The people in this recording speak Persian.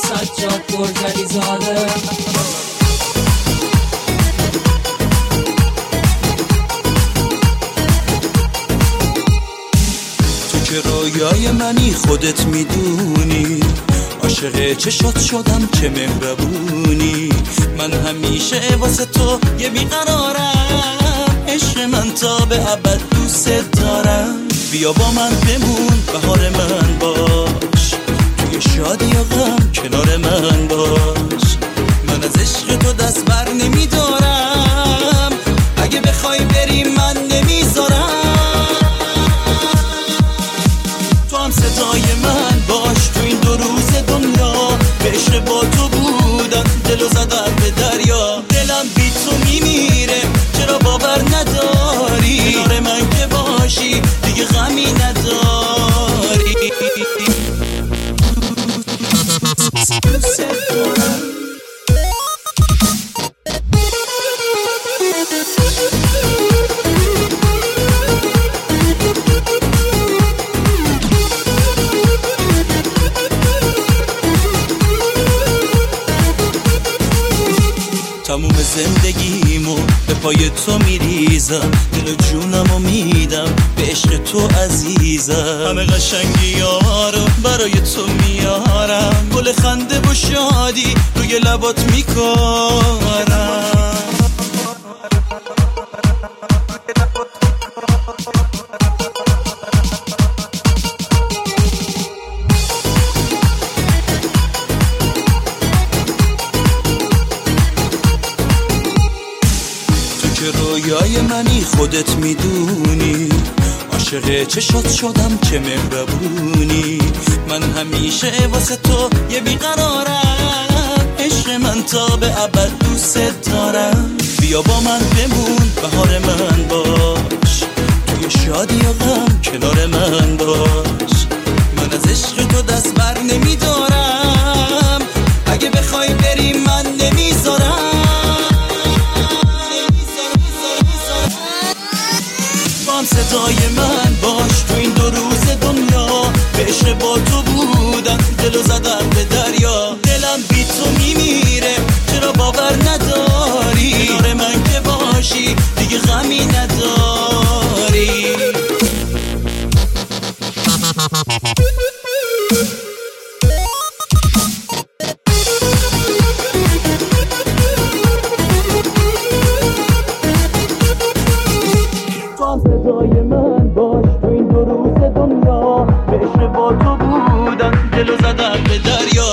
سجاد گرجلی زاده. تو که رویای منی خودت میدونی، عاشق چشات شدم چه مهربونی. من همیشه واسه تو یه بیقرارم، عشق من تا به ابد دوست دارم. بیا با من بمون بهار من باش، توی شادی و غم کنار من باش. من از عشق تو دست بر نمیدارم، اگه بخوای بری من نمیذارم. تو هم صدای من باش تو این 2 روز دنیا، به عشق با تو بودن دلو زدم به دریا. دلم بی تو میمیره چرا باور نداری، کنار من که باشی دیگه غمی نداری. تموم زندگیمو به پای تو میریزم، دل و جونمو میدم به عشق تو عزیزم. همه قشنگی ها رو برای تو میارم، گل خنده و شادی روی لبات میکارم. که رویای منی خودت میدونی، عاشق چشات شدم چه مهربونی. من همیشه واسه تو یه بیقرارم، عشق من تا به ابد دوست دارم. بیا با من بمون بهار من باش، توی شادی و غم کنار من باش. من از عشق تو دست بر نمیدارم، اگه بخوای بری من نمیذارم. صدای من باش تو این 2 روز دنیا، به عشق با تو بودم دلو زدم به دریا. دلم بی تو میمیره چرا باور نداری، کنار من که باشی دیگه غمی نداری. صدای من باش تو این 2 روز دنیا، به عشق با تو بودم دلو زدم به دریا.